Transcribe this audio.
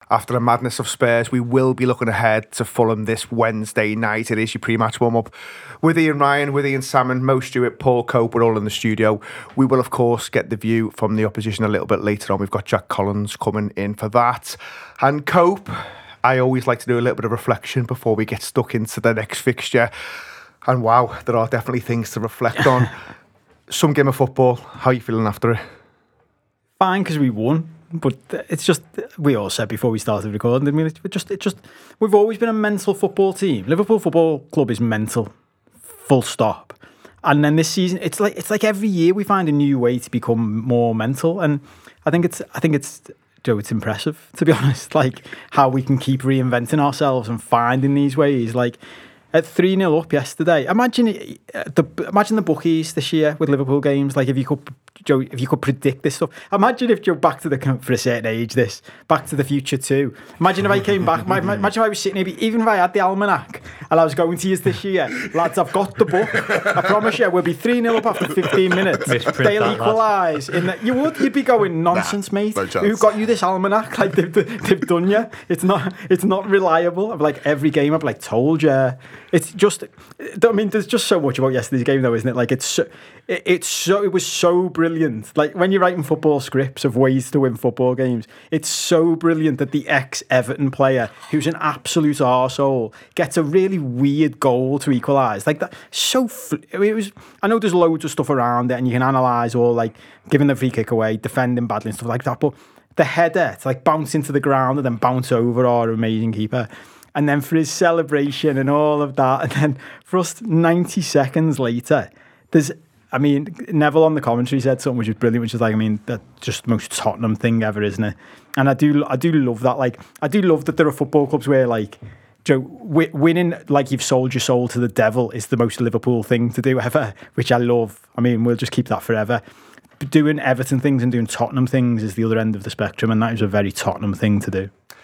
after the madness of Spurs. We will be looking ahead to Fulham this Wednesday night. It is your pre-match warm-up with Ian Ryan, with Ian Salmon, Mo Stewart, Paul Cope. We're all in the studio. We will, of course, get the view from the opposition a little bit later on. We've got Jack Collins coming in for that. And Cope, I always like to do a little bit of reflection before we get stuck into the next fixture. And wow, there are definitely things to reflect on. Some game of football. How are you feeling after it? Fine, because we won. But it's just, we all said before we started recording, I mean, we've always been a mental football team. Liverpool Football Club is mental, full stop. And then this season, it's like every year we find a new way to become more mental. And I think it's Joe, it's impressive, to be honest, like how we can keep reinventing ourselves and finding these ways. Like at 3-0 up yesterday, imagine the bookies this year with Liverpool games. Like if you could predict this stuff. Imagine if Joe, back to the, for a certain age, this Back to the Future 2. Imagine if I came back. Imagine if I was sitting, even if I had the almanac and I was going to use this year, lads, I've got the book. I promise you, we'll be 3-0 up after 15 minutes. They'll equalise. You'd be going, nonsense, mate. No Who got you this almanac? Like they've done you. It's not reliable. I've like every game I've like told you. It's just, I mean, there's just so much about yesterday's game, though, isn't it? Like it was so brilliant. Like when you're writing football scripts of ways to win football games, it's so brilliant that the ex-Everton player, who's an absolute arsehole, gets a really weird goal to equalise. Like that, I know there's loads of stuff around it, and you can analyse all like giving the free kick away, defending badly and stuff like that. But the header to like bounce into the ground and then bounce over our amazing keeper. And then for his celebration and all of that. And then for us 90 seconds later, Neville on the commentary said something which was brilliant, which is like, I mean, that's just the most Tottenham thing ever, isn't it? And I do love that. Like, I do love that there are football clubs where, like, Joe, winning like you've sold your soul to the devil is the most Liverpool thing to do ever, which I love. I mean, we'll just keep that forever. Doing Everton things and doing Tottenham things is the other end of the spectrum, and that is a very Tottenham thing to do.